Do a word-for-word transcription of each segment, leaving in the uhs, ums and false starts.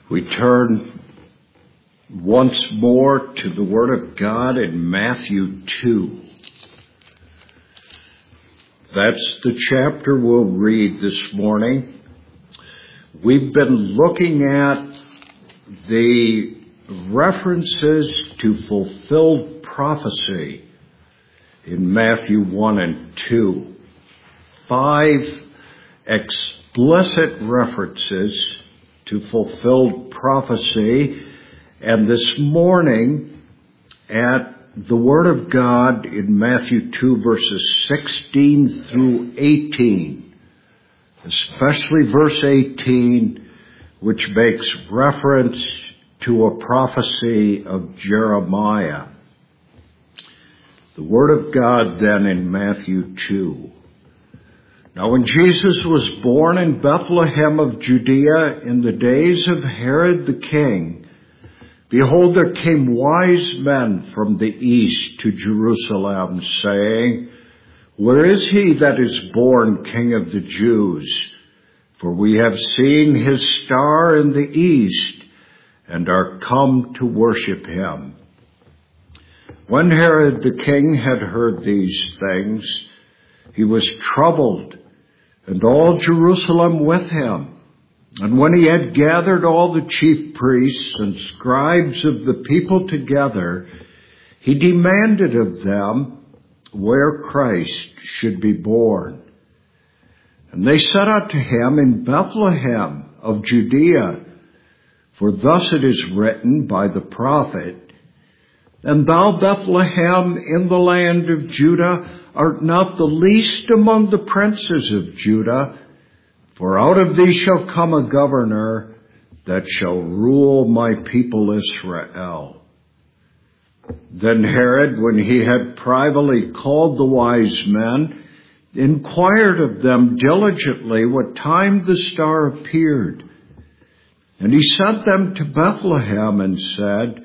We turn once more to the Word of God in Matthew two. That's the chapter we'll read this morning. We've been looking at the references to fulfilled prophecy in Matthew one and two. Five explicit references to fulfilled prophecy. And this morning, at the Word of God in Matthew two, verses sixteen through eighteen, especially verse eighteen, which makes reference to a prophecy of Jeremiah. The Word of God then in Matthew two. Now when Jesus was born in Bethlehem of Judea in the days of Herod the king, behold, there came wise men from the east to Jerusalem, saying, Where is he that is born King of the Jews? For we have seen his star in the east, and are come to worship him. When Herod the king had heard these things, he was troubled, and all Jerusalem with him. And when he had gathered all the chief priests and scribes of the people together, he demanded of them where Christ should be born. And they said unto him, In Bethlehem of Judea, for thus it is written by the prophet, And thou, Bethlehem, in the land of Judah, art not the least among the princes of Judah, for out of thee shall come a governor that shall rule my people Israel. Then Herod, when he had privately called the wise men, inquired of them diligently what time the star appeared. And he sent them to Bethlehem and said,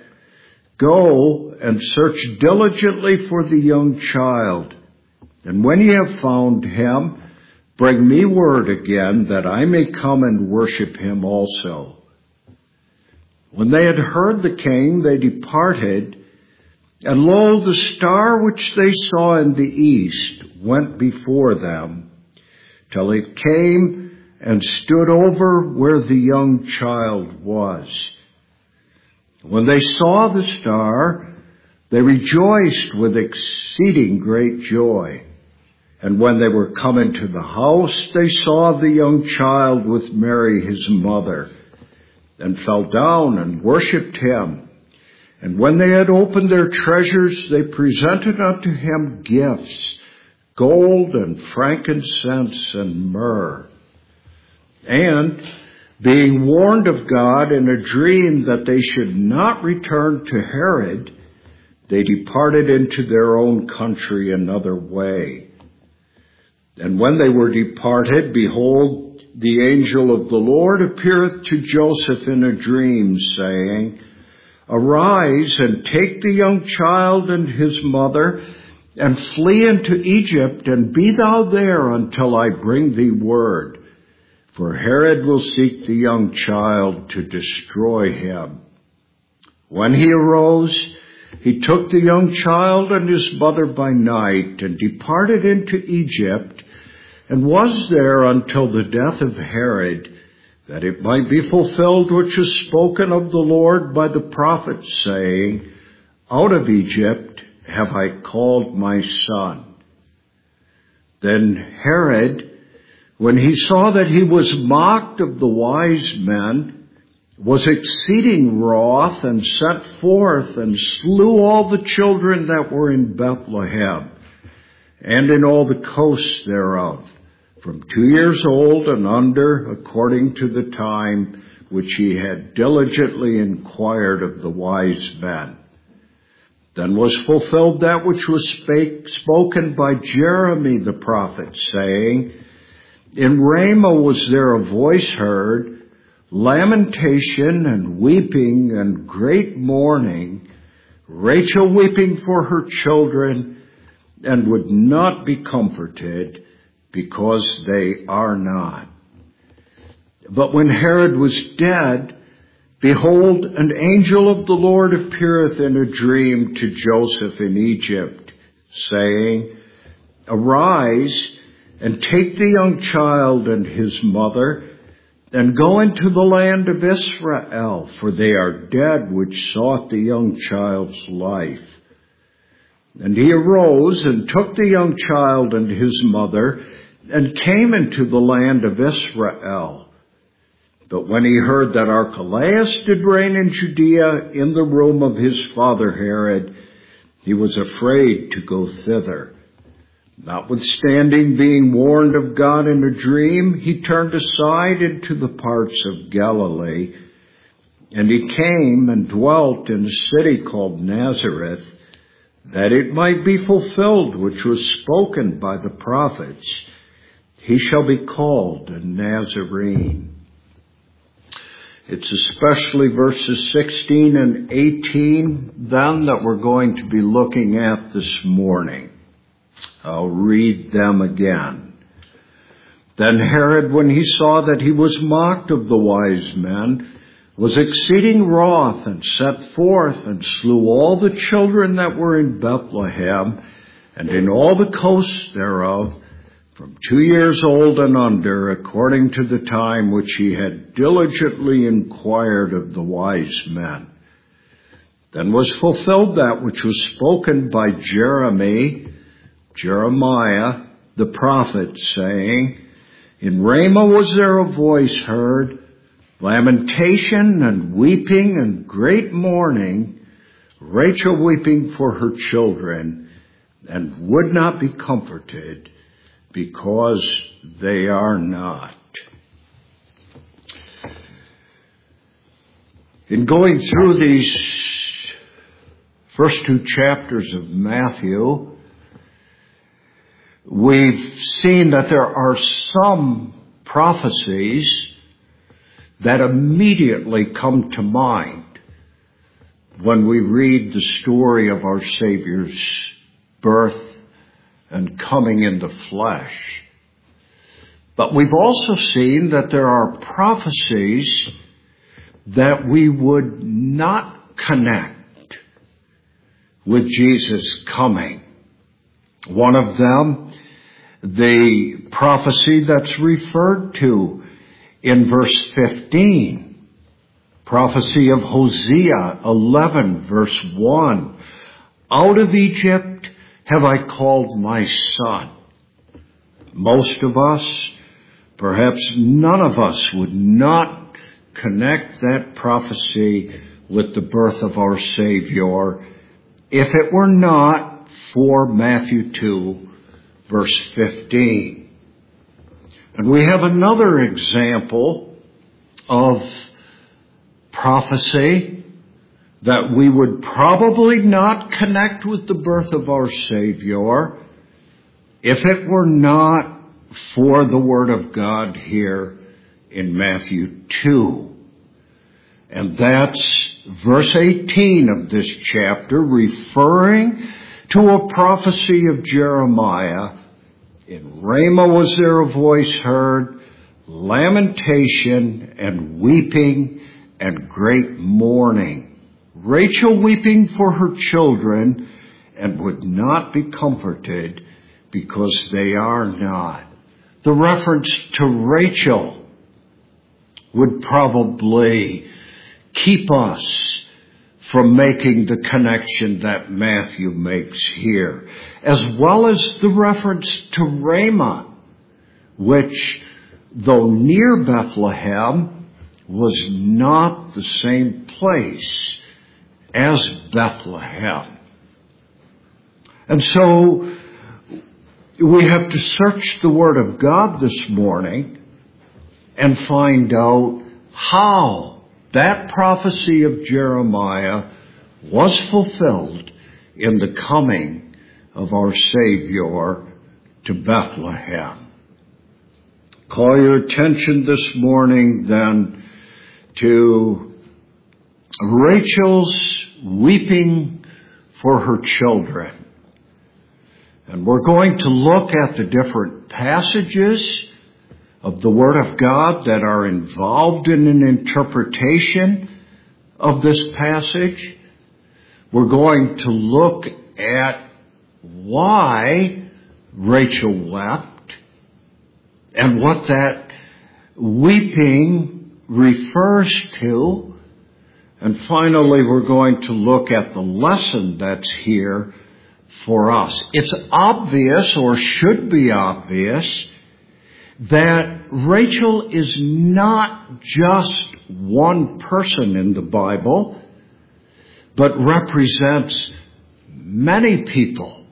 Go and search diligently for the young child. And when ye have found him, bring me word again, that I may come and worship him also. When they had heard the king, they departed, and lo, the star which they saw in the east went before them, till it came and stood over where the young child was. When they saw the star, they rejoiced with exceeding great joy. And when they were come into the house, they saw the young child with Mary his mother, and fell down and worshipped him. And when they had opened their treasures, they presented unto him gifts, gold and frankincense and myrrh. And being warned of God in a dream that they should not return to Herod, they departed into their own country another way. And when they were departed, behold, the angel of the Lord appeareth to Joseph in a dream, saying, Arise, and take the young child and his mother, and flee into Egypt, and be thou there until I bring thee word. For Herod will seek the young child to destroy him. When he arose, he took the young child and his mother by night, and departed into Egypt, and was there until the death of Herod, that it might be fulfilled which is spoken of the Lord by the prophet, saying, Out of Egypt have I called my son. Then Herod, when he saw that he was mocked of the wise men, was exceeding wroth, and sent forth and slew all the children that were in Bethlehem, and in all the coasts thereof, from two years old and under, according to the time which he had diligently inquired of the wise men. Then was fulfilled that which was spake, spoken by Jeremy the prophet, saying, In Ramah was there a voice heard, lamentation and weeping and great mourning, Rachel weeping for her children, and would not be comforted, because they are not. But when Herod was dead, Behold, an angel of the Lord appeareth in a dream to Joseph in Egypt, saying, Arise, and take the young child and his mother, and go into the land of Israel, for they are dead which sought the young child's life. And he arose and took the young child and his mother, and came into the land of Israel. But when he heard that Archelaus did reign in Judea in the room of his father Herod, he was afraid to go thither. Notwithstanding being warned of God in a dream, he turned aside into the parts of Galilee. And he came and dwelt in a city called Nazareth, that it might be fulfilled which was spoken by the prophets, He shall be called a Nazarene. It's especially verses sixteen and eighteen then that we're going to be looking at this morning. I'll read them again. Then Herod, when he saw that he was mocked of the wise men, was exceeding wroth, and set forth and slew all the children that were in Bethlehem, and in all the coasts thereof, from two years old and under, according to the time which he had diligently inquired of the wise men. Then was fulfilled that which was spoken by Jeremy, Jeremiah, the prophet, saying, In Ramah was there a voice heard, lamentation and weeping and great mourning, Rachel weeping for her children, and would not be comforted, because they are not. In going through these first two chapters of Matthew, we've seen that there are some prophecies that immediately come to mind when we read the story of our Savior's birth and coming in the flesh. But we've also seen that there are prophecies that we would not connect with Jesus coming. One of them, the prophecy that's referred to in verse fifteen, prophecy of Hosea eleven, verse one, Out of Egypt have I called my son. Most of us, perhaps none of us, would not connect that prophecy with the birth of our Savior if it were not for Matthew two, verse fifteen. And we have another example of prophecy that we would probably not connect with the birth of our Savior if it were not for the Word of God here in Matthew two. And that's verse eighteen of this chapter, referring to a prophecy of Jeremiah. In Ramah was there a voice heard, lamentation and weeping and great mourning. Rachel weeping for her children, and would not be comforted, because they are not. The reference to Rachel would probably keep us from making the connection that Matthew makes here, as well as the reference to Ramah, which, though near Bethlehem, was not the same place as Bethlehem. And so we have to search the Word of God this morning and find out how that prophecy of Jeremiah was fulfilled in the coming of our Savior to Bethlehem. Call your attention this morning then to Rachel's weeping for her children. And we're going to look at the different passages of the Word of God that are involved in an interpretation of this passage. We're going to look at why Rachel wept and what that weeping refers to. And finally, we're going to look at the lesson that's here for us. It's obvious, or should be obvious, that Rachel is not just one person in the Bible, but represents many people,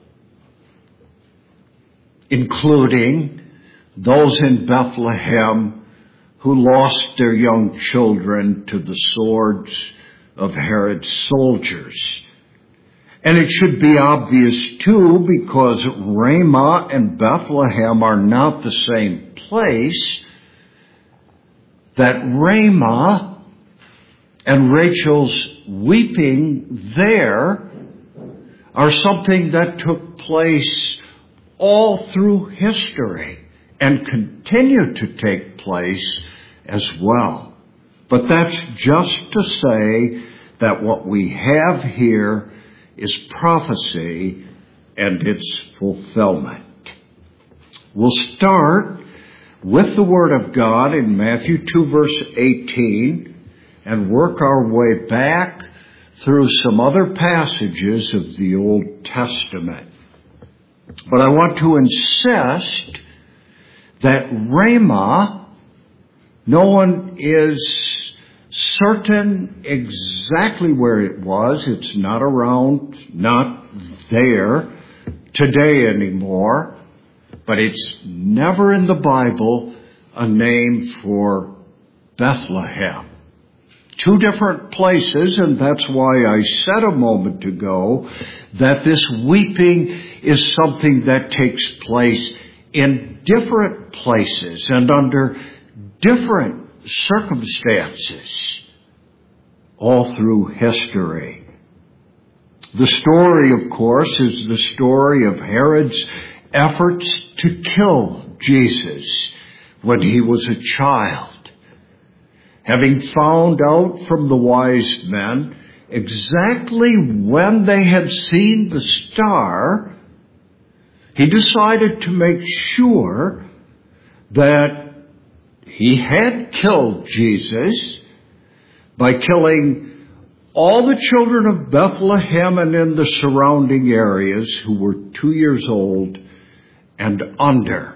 including those in Bethlehem who lost their young children to the swords of Herod's soldiers. And it should be obvious, too, because Ramah and Bethlehem are not the same place, that Ramah and Rachel's weeping there are something that took place all through history and continue to take place as well. But that's just to say that what we have here is prophecy and its fulfillment. We'll start with the Word of God in Matthew two, verse eighteen, and work our way back through some other passages of the Old Testament. But I want to insist that Ramah, no one is certain exactly where it was. It's not around, not there today anymore, but it's never in the Bible a name for Bethlehem. Two different places, and that's why I said a moment ago that this weeping is something that takes place in different places and under different circumstances all through history. The story, of course, is the story of Herod's efforts to kill Jesus when he was a child. Having found out from the wise men exactly when they had seen the star, he decided to make sure that he had killed Jesus by killing all the children of Bethlehem and in the surrounding areas who were two years old and under.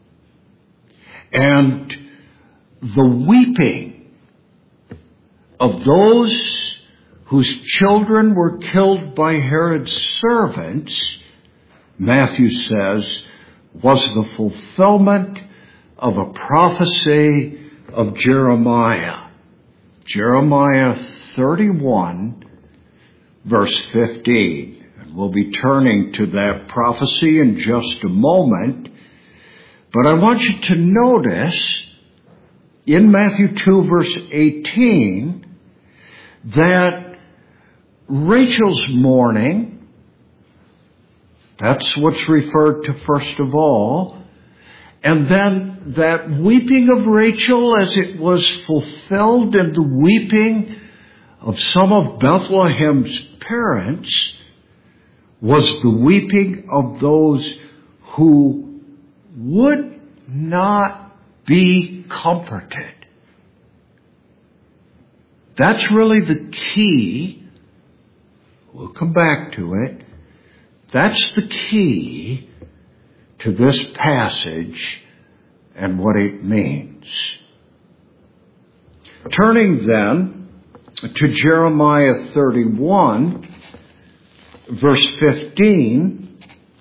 And the weeping of those whose children were killed by Herod's servants, Matthew says, was the fulfillment of a prophecy of Jeremiah. Jeremiah thirty-one, verse fifteen. And we'll be turning to that prophecy in just a moment. But I want you to notice in Matthew two, verse eighteen, that Rachel's mourning, that's what's referred to first of all, and then that weeping of Rachel as it was fulfilled in the weeping of some of Bethlehem's parents was the weeping of those who would not be comforted. That's really the key. We'll come back to it. That's the key to this passage and what it means. Turning then to Jeremiah thirty-one, verse fifteen,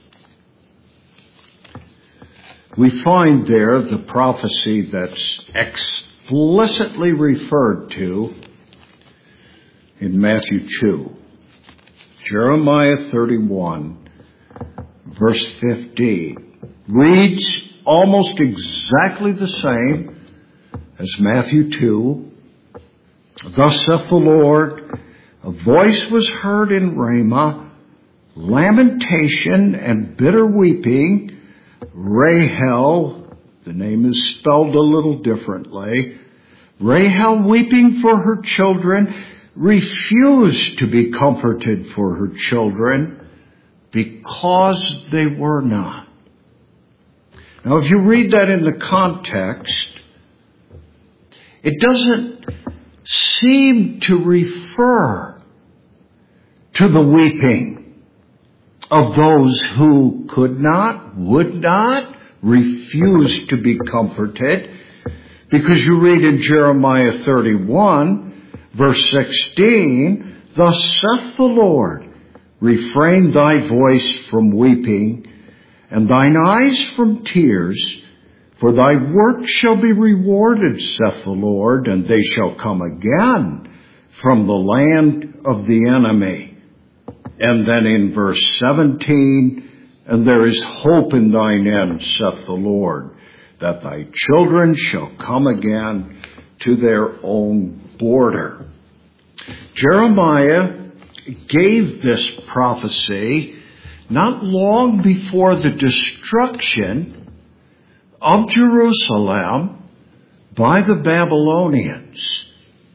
we find there the prophecy that's explicitly referred to in Matthew two. Jeremiah thirty-one, verse fifteen, reads almost exactly the same as Matthew two. Thus saith the Lord, a voice was heard in Ramah, lamentation and bitter weeping. Rahel, the name is spelled a little differently, Rahel weeping for her children refused to be comforted for her children because they were not. Now, if you read that in the context, it doesn't seem to refer to the weeping of those who could not, would not, refused to be comforted, because you read in Jeremiah thirty-one, verse sixteen, "Thus saith the Lord, refrain thy voice from weeping, and thine eyes from tears, for thy work shall be rewarded, saith the Lord, and they shall come again from the land of the enemy." And then in verse seventeen, "And there is hope in thine end, saith the Lord, that thy children shall come again to their own border." Jeremiah gave this prophecy not long before the destruction of Jerusalem by the Babylonians.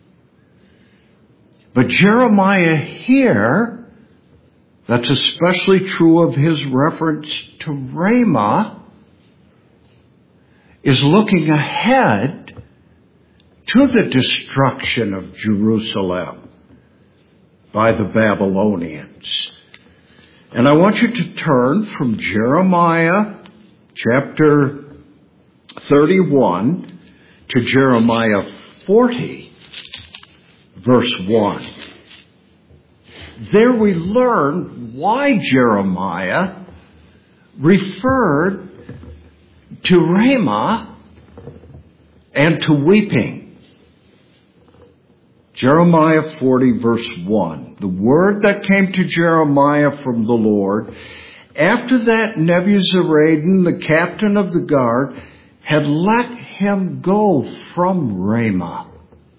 But Jeremiah here, that's especially true of his reference to Ramah, is looking ahead to the destruction of Jerusalem by the Babylonians. And I want you to turn from Jeremiah chapter thirty-one to Jeremiah forty, verse one. There we learn why Jeremiah referred to Ramah and to weeping. Jeremiah forty, verse one. "The word that came to Jeremiah from the Lord, after that Nebuzaradan, the captain of the guard, had let him go from Ramah.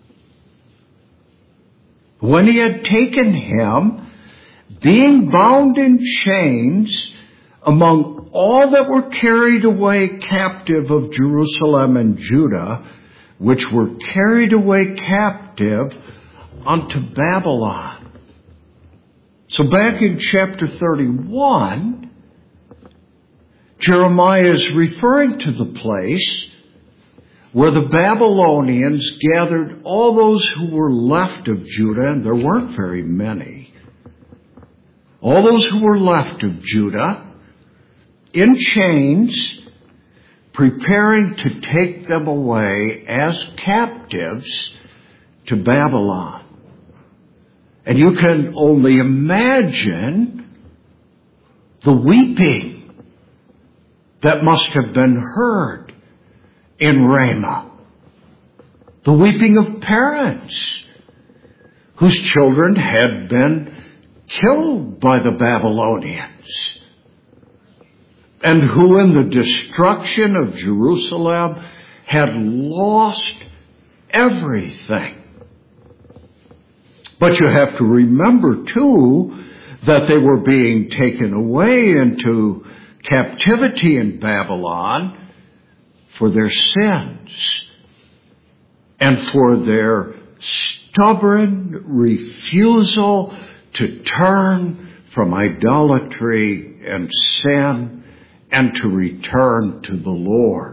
When he had taken him, being bound in chains, among all that were carried away captive of Jerusalem and Judah, which were carried away captive unto Babylon." So back in chapter thirty-one, Jeremiah is referring to the place where the Babylonians gathered all those who were left of Judah, and there weren't very many. All those who were left of Judah in chains, preparing to take them away as captives to Babylon. And you can only imagine the weeping that must have been heard in Ramah. The weeping of parents whose children had been killed by the Babylonians, and who in the destruction of Jerusalem had lost everything. But you have to remember, too, that they were being taken away into captivity in Babylon for their sins and for their stubborn refusal to turn from idolatry and sin and to return to the Lord.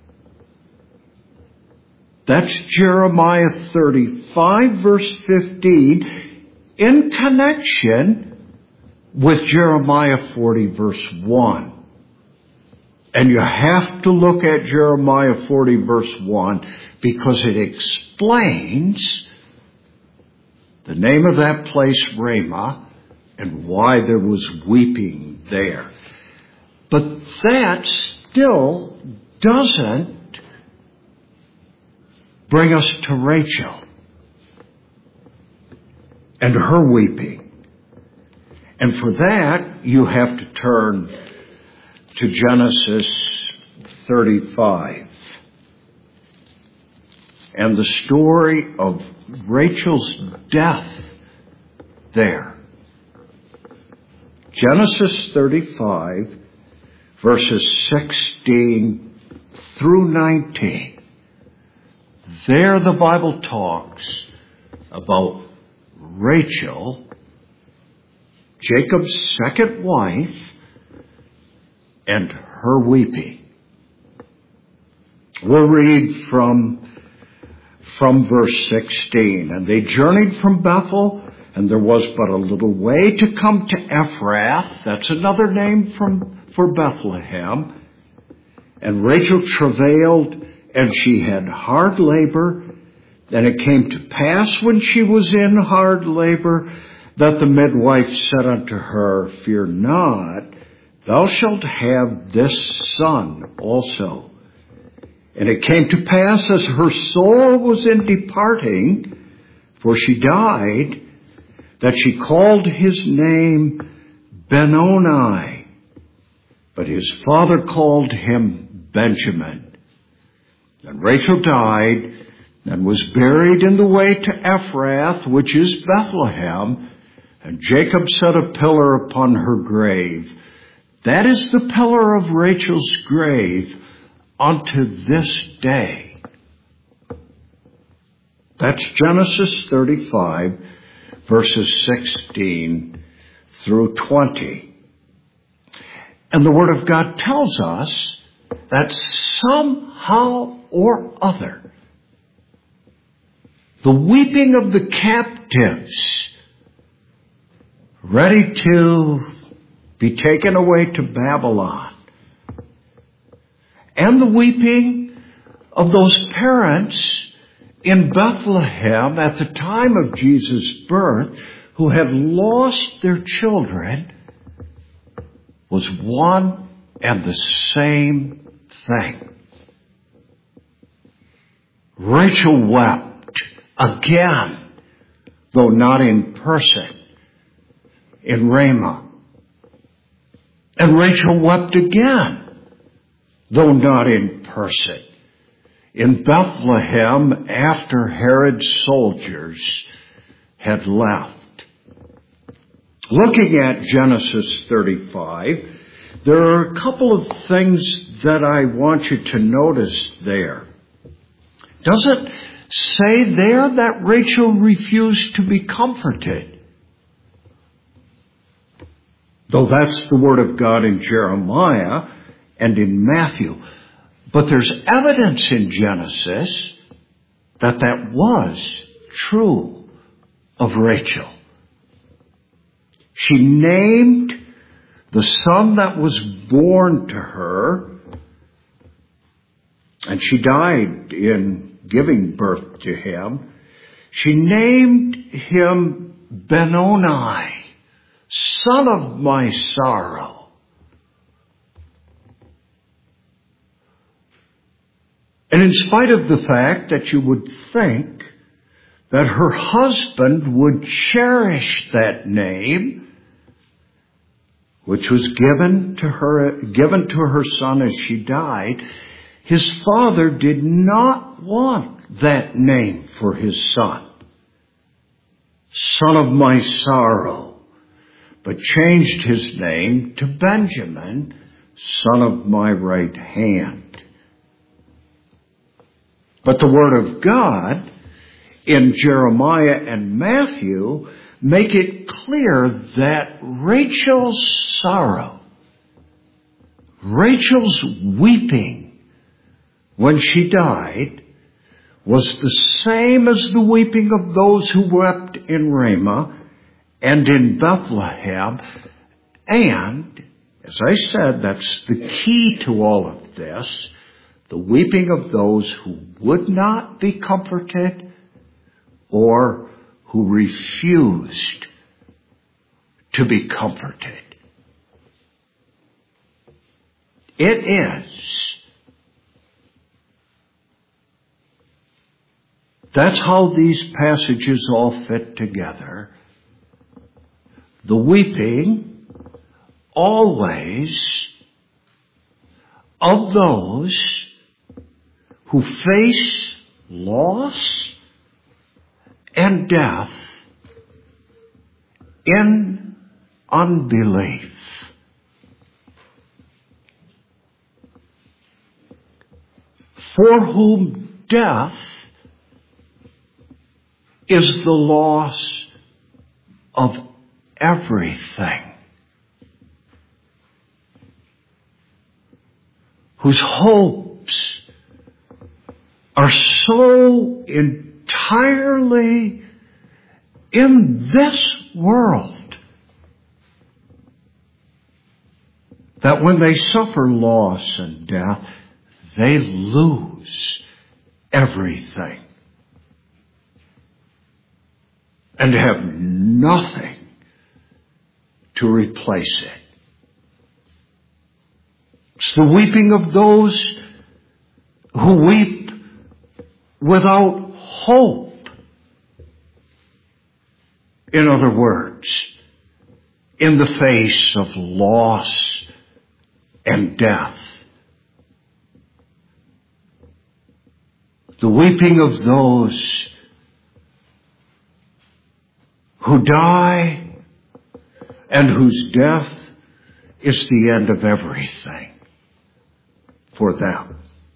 That's Jeremiah thirty-five, verse fifteen, in connection with Jeremiah forty, verse one. And you have to look at Jeremiah forty, verse one, because it explains the name of that place, Ramah, and why there was weeping there. But that still doesn't bring us to Rachel and her weeping. And for that, you have to turn to Genesis thirty-five and the story of Rachel's death there. Genesis thirty-five, verses sixteen through nineteen. There the Bible talks about Rachel, Jacob's second wife, and her weeping. We'll read from, from verse sixteen. And they journeyed from Bethel, and there was but a little way to come to Ephrath. That's another name from, for Bethlehem. And Rachel travailed, and she had hard labor. And it came to pass when she was in hard labor that the midwife said unto her, Fear not, thou shalt have this son also. And it came to pass as her soul was in departing, for she died, that she called his name Benoni, but his father called him Benjamin. And Rachel died and was buried in the way to Ephrath, which is Bethlehem, and Jacob set a pillar upon her grave. That is the pillar of Rachel's grave unto this day. That's Genesis thirty-five, verses sixteen through twenty. And the Word of God tells us that somehow or other, the weeping of the captives ready to be taken away to Babylon, and the weeping of those parents in Bethlehem at the time of Jesus' birth who had lost their children was one and the same thing. Rachel wept again, though not in person, in Ramah. And Rachel wept again, though not in person, in Bethlehem after Herod's soldiers had left. Looking at Genesis thirty-five, there are a couple of things that I want you to notice there. Does it say there that Rachel refused to be comforted? Though that's the Word of God in Jeremiah and in Matthew. But there's evidence in Genesis that that was true of Rachel. She named the son that was born to her, and she died in giving birth to him. She named him Benoni, son of my sorrow. And in spite of the fact that you would think that her husband would cherish that name, which was given to her, given to her son as she died, his father did not want that name for his son, son of my sorrow, but changed his name to Benjamin, son of my right hand. But the Word of God in Jeremiah and Matthew make it clear that Rachel's sorrow, Rachel's weeping when she died, was the same as the weeping of those who wept in Ramah and in Bethlehem. And, as I said, that's the key to all of this, the weeping of those who would not be comforted or who refused to be comforted. It is. That's how these passages all fit together. The weeping always of those who face loss and death in unbelief. For whom death is the loss of everything, whose hopes are so entirely in this world that when they suffer loss and death, they lose everything and have nothing to replace it. It's the weeping of those who weep without hope. In other words, in the face of loss and death. The weeping of those who die and whose death is the end of everything for them.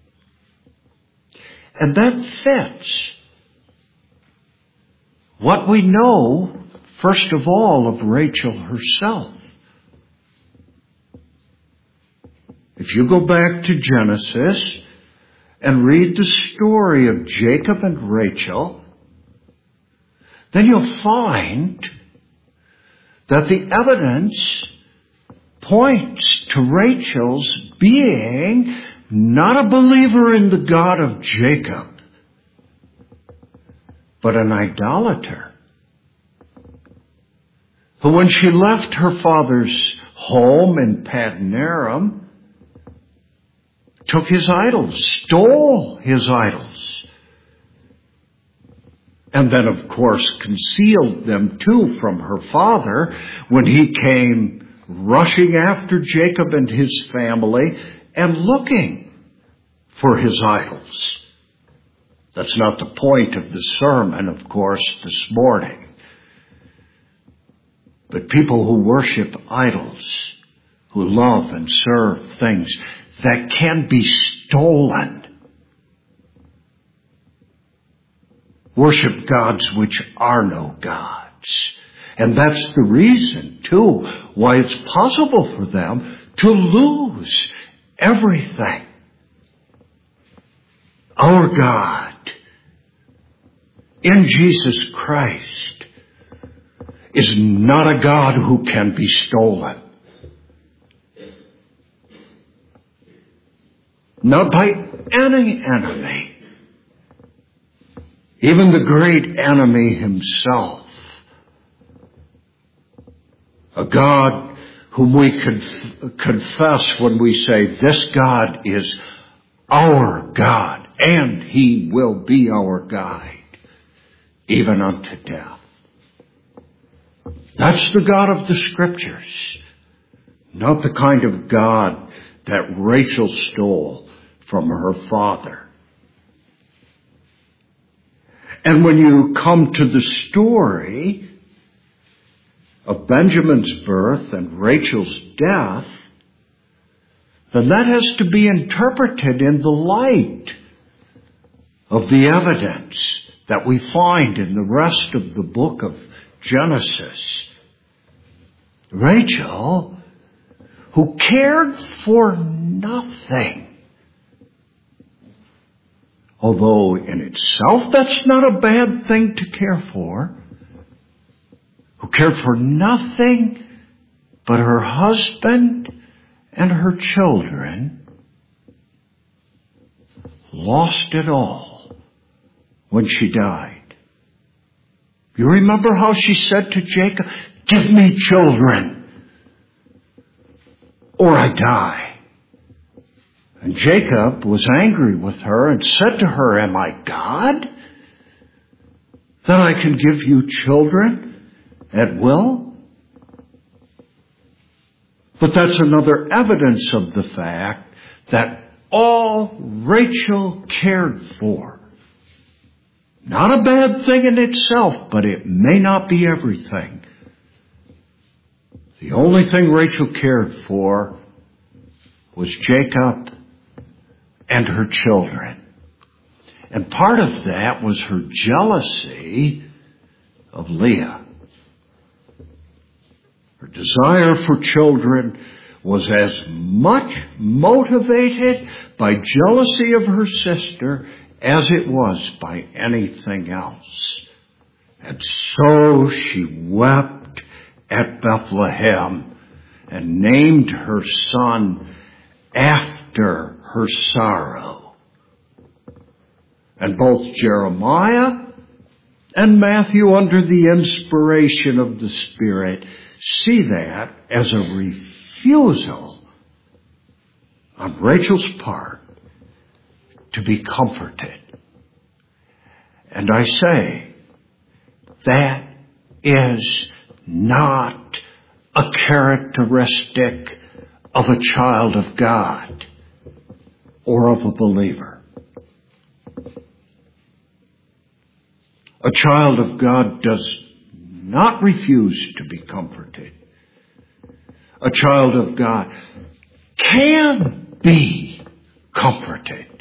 And that fits what we know, first of all, of Rachel herself. If you go back to Genesis and read the story of Jacob and Rachel, then you'll find that the evidence points to Rachel's being not a believer in the God of Jacob, but an idolater, who when she left her father's home in Paddan Aram, took his idols, stole his idols, and then, of course, concealed them too from her father when he came rushing after Jacob and his family and looking for his idols. That's not the point of the sermon, of course, this morning. But people who worship idols, who love and serve things that can be stolen, worship gods which are no gods. And that's the reason, too, why it's possible for them to lose everything. Our God, in Jesus Christ, is not a God who can be stolen. Not by any enemy. Even the great enemy himself. A God whom we conf- confess when we say, this God is our God, and he will be our guide, even unto death. That's the God of the Scriptures, not the kind of God that Rachel stole from her father. And when you come to the story of Benjamin's birth and Rachel's death, then that has to be interpreted in the light of the evidence that we find in the rest of the book of Genesis. Rachel, who cared for nothing, although in itself that's not a bad thing to care for, who cared for nothing but her husband and her children, lost it all when she died. You remember how she said to Jacob, give me children or I die. And Jacob was angry with her and said to her, am I God that I can give you children at will? But that's another evidence of the fact that all Rachel cared for, not a bad thing in itself, but it may not be everything. The only thing Rachel cared for was Jacob and her children. And part of that was her jealousy of Leah. desire for children was as much motivated by jealousy of her sister as it was by anything else. And so she wept at Bethlehem and named her son after her sorrow. And both Jeremiah and Matthew, under the inspiration of the Spirit, see that as a refusal on Rachel's part to be comforted. And I say, that is not a characteristic of a child of God or of a believer. A child of God does not refuse to be comforted. A child of God can be comforted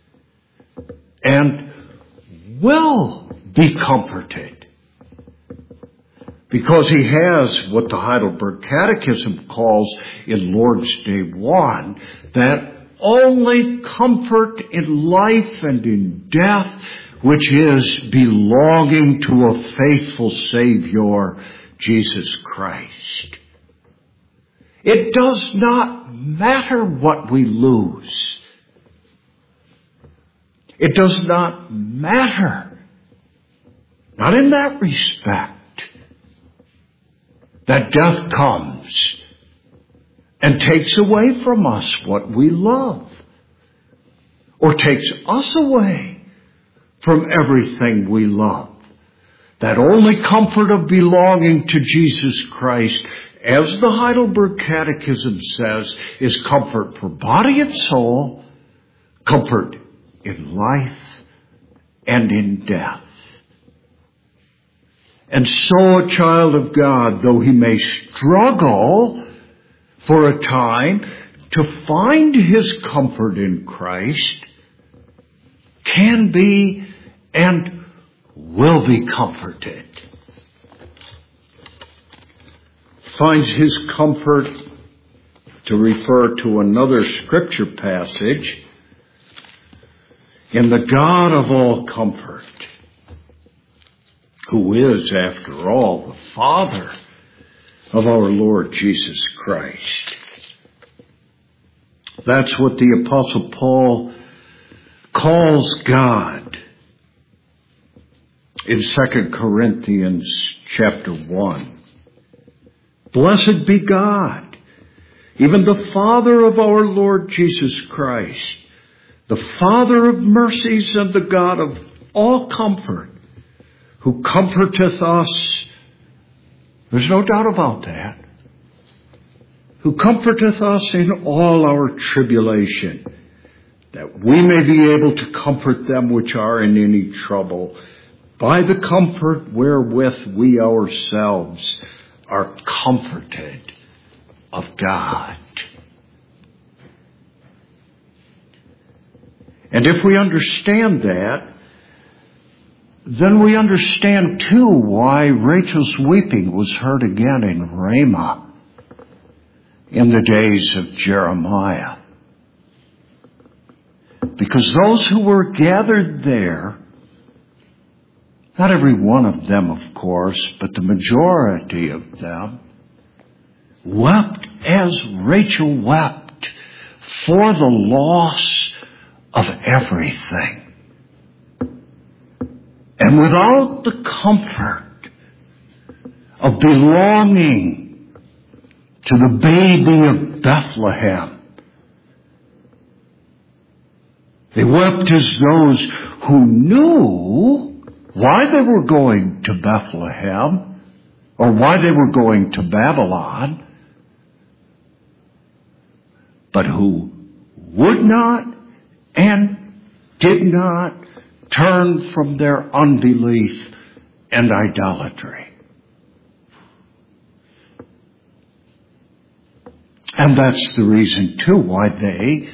and will be comforted because he has what the Heidelberg Catechism calls in Lord's Day one, that only comfort in life and in death, which is belonging to a faithful Savior, Jesus Christ. It does not matter what we lose. It does not matter, not in that respect, that death comes and takes away from us what we love, or takes us away from everything we love. That only comfort of belonging to Jesus Christ, as the Heidelberg Catechism says, is comfort for body and soul, comfort in life and in death. And so a child of God, though he may struggle for a time to find his comfort in Christ, can be and will be comforted. Finds his comfort, to refer to another scripture passage, in the God of all comfort, who is, after all, the Father of our Lord Jesus Christ. That's what the Apostle Paul calls God in Second Corinthians chapter one. Blessed be God, even the Father of our Lord Jesus Christ, the Father of mercies and the God of all comfort, who comforteth us, there's no doubt about that, who comforteth us in all our tribulation, that we may be able to comfort them which are in any trouble, by the comfort wherewith we ourselves are comforted of God. And if we understand that, then we understand too why Rachel's weeping was heard again in Ramah in the days of Jeremiah. Because those who were gathered there, not every one of them, of course, but the majority of them, wept as Rachel wept for the loss of everything. And without the comfort of belonging to the baby of Bethlehem, they wept as those who knew why they were going to Bethlehem or why they were going to Babylon, but who would not and did not turn from their unbelief and idolatry. And that's the reason, too, why they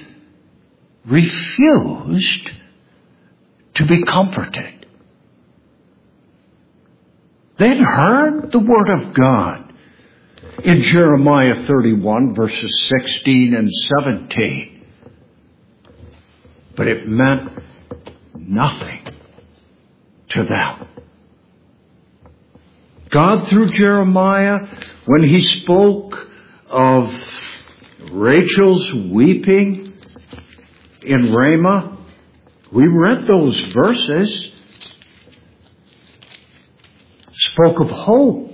refused to be comforted. They'd heard the Word of God. in Jeremiah thirty-one, verses sixteen and seventeen. But it meant nothing to them. God, through Jeremiah, when he spoke of Rachel's weeping in Ramah, we read those verses, spoke of hope,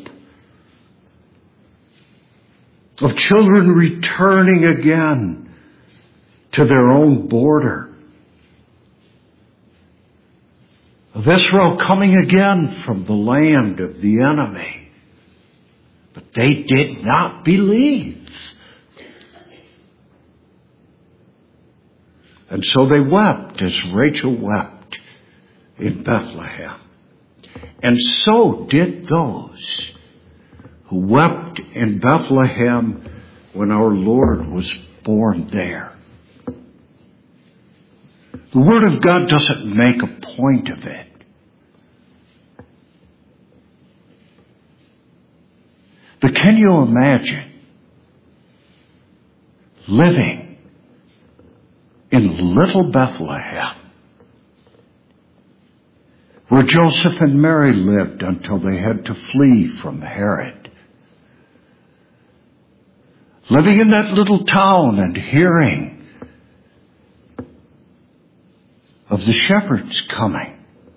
of children returning again to their own border, of Israel coming again from the land of the enemy. But they did not believe. And so they wept as Rachel wept in Bethlehem. And so did those who wept in Bethlehem when our Lord was born there. The Word of God doesn't make a point of it. But can you imagine living in little Bethlehem, where Joseph and Mary lived until they had to flee from Herod? Living in that little town and hearing of the shepherds coming,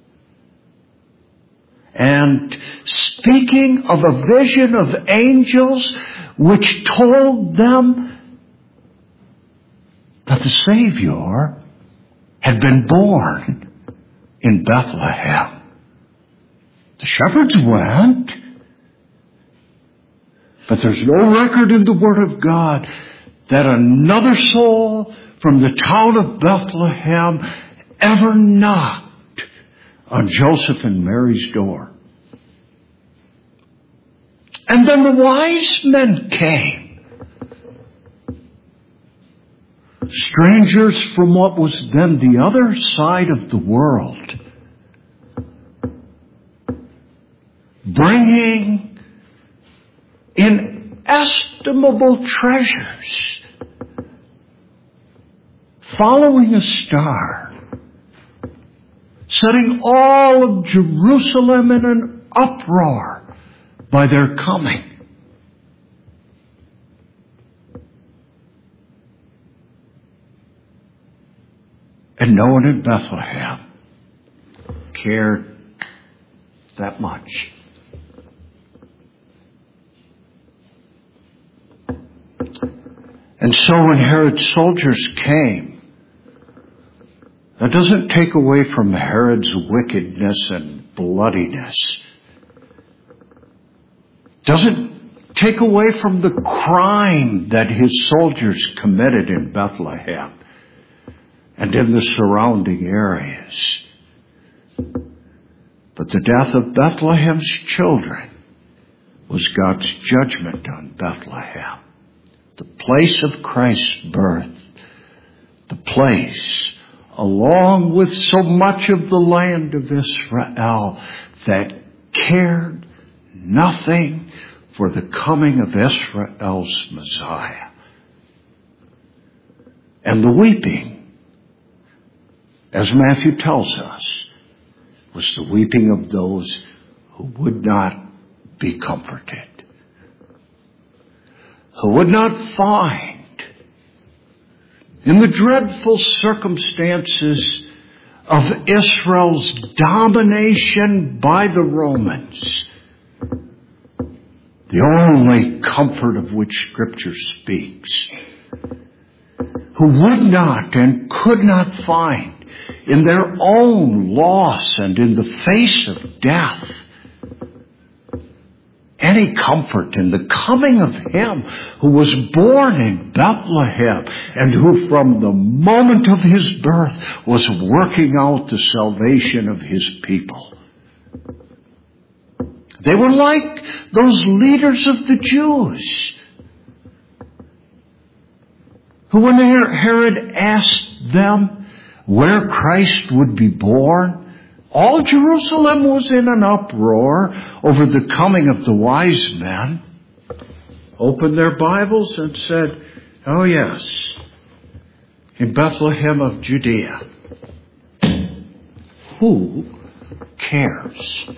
and speaking of a vision of angels which told them that the Savior had been born in Bethlehem. The shepherds went, but there's no record in the Word of God that another soul from the town of Bethlehem ever knocked on Joseph and Mary's door. And then the wise men came, strangers from what was then the other side of the world, bringing inestimable treasures, following a star, setting all of Jerusalem in an uproar by their coming. And no one in Bethlehem cared that much. And so when Herod's soldiers came, that doesn't take away from Herod's wickedness and bloodiness. Doesn't take away from the crime that his soldiers committed in Bethlehem and in the surrounding areas. But the death of Bethlehem's children was God's judgment on Bethlehem, the place of Christ's birth, the place, along with so much of the land of Israel, that cared nothing for the coming of Israel's Messiah. And the weeping, as Matthew tells us, was the weeping of those who would not be comforted, who would not find in the dreadful circumstances of Israel's domination by the Romans the only comfort of which Scripture speaks, who would not and could not find in their own loss and in the face of death any comfort in the coming of Him who was born in Bethlehem and who from the moment of His birth was working out the salvation of His people. They were like those leaders of the Jews who, when Herod asked them where Christ would be born, all Jerusalem was in an uproar over the coming of the wise men. opened their Bibles and said, oh yes, in Bethlehem of Judea. Who cares?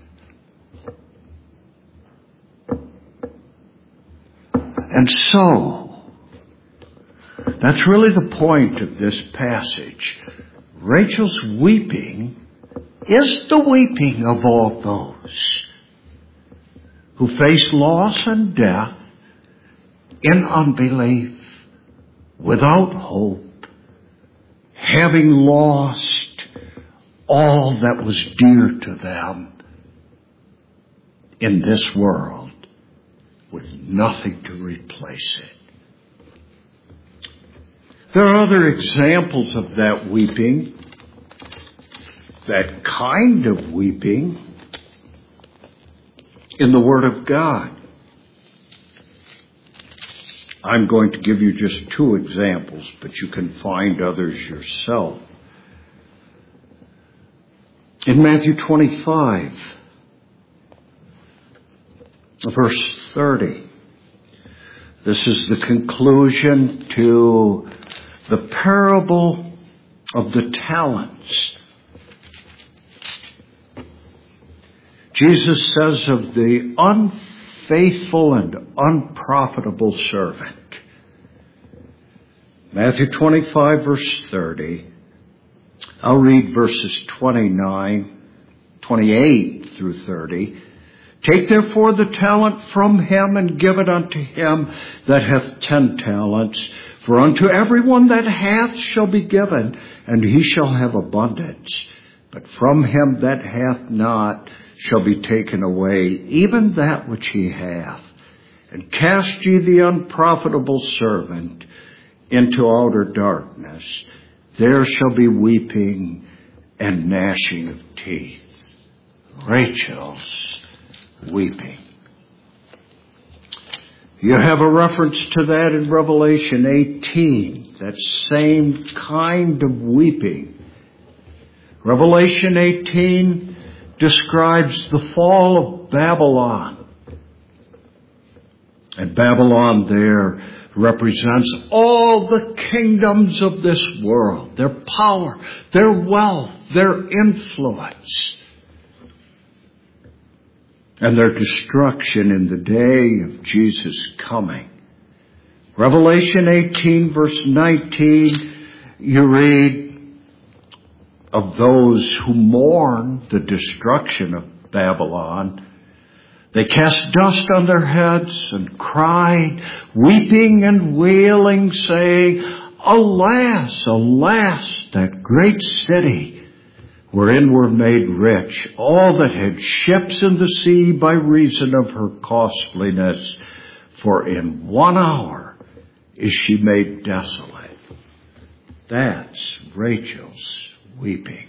And so, that's really the point of this passage. Rachel's weeping is the weeping of all those who face loss and death in unbelief, without hope, having lost all that was dear to them in this world, with nothing to replace it. There are other examples of that weeping, that kind of weeping, in the Word of God. I'm going to give you just two examples, but you can find others yourself. In Matthew twenty-five, verse thirty, this is the conclusion to the parable of the talents. Jesus says of the unfaithful and unprofitable servant. Matthew twenty-five, verse thirty. I'll read verses twenty-nine, twenty-eight through thirty. Take therefore the talent from him and give it unto him that hath ten talents. For unto everyone that hath shall be given, and he shall have abundance. But from him that hath not shall be taken away even that which he hath. And cast ye the unprofitable servant into outer darkness. There shall be weeping and gnashing of teeth. Rachel's weeping. You have a reference to that in Revelation eighteen, that same kind of weeping. Revelation eighteen describes the fall of Babylon. And Babylon there represents all the kingdoms of this world, their power, their wealth, their influence, and their destruction in the day of Jesus' coming. Revelation eighteen, verse nineteen, you read of those who mourn the destruction of Babylon. They cast dust on their heads and cried, weeping and wailing, saying, Alas, alas, that great city, wherein were made rich all that had ships in the sea by reason of her costliness. For in one hour is she made desolate. That's Rachel's weeping.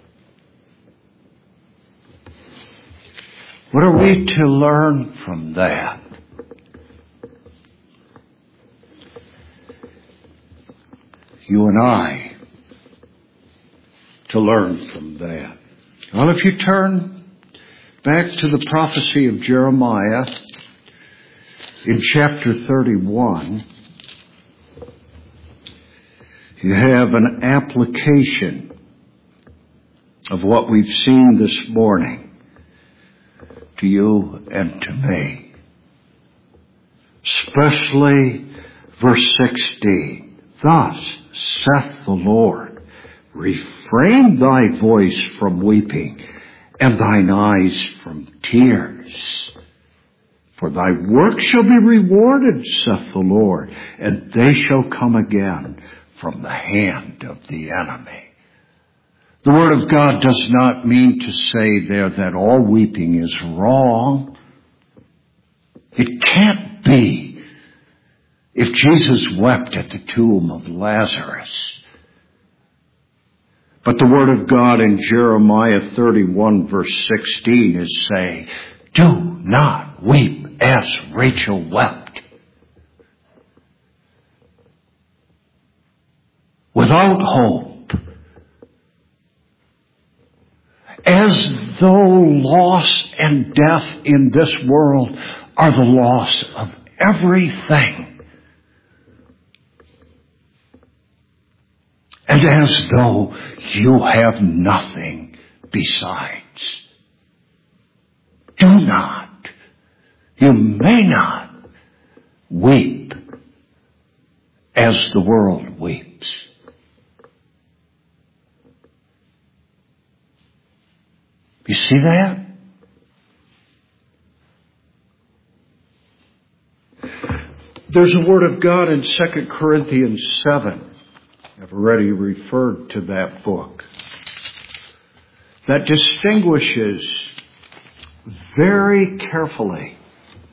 What are we to learn from that? You and I to learn from that. Well, if you turn back to the prophecy of Jeremiah in chapter thirty-one, you have an application of what we've seen this morning to you and to me. Especially verse sixteen. Thus saith the Lord, refrain thy voice from weeping, and thine eyes from tears. For thy work shall be rewarded, saith the Lord, and they shall come again from the hand of the enemy. The Word of God does not mean to say there that all weeping is wrong. It can't be. If Jesus wept at the tomb of Lazarus. But the Word of God in Jeremiah thirty-one verse sixteen is saying, do not weep as Rachel wept. Without hope. As though loss and death in this world are the loss of everything. And as though you have nothing besides. Do not, you may not weep as the world weeps. You see that? There's a word of God in Second Corinthians seven. I've already referred to that book. That distinguishes very carefully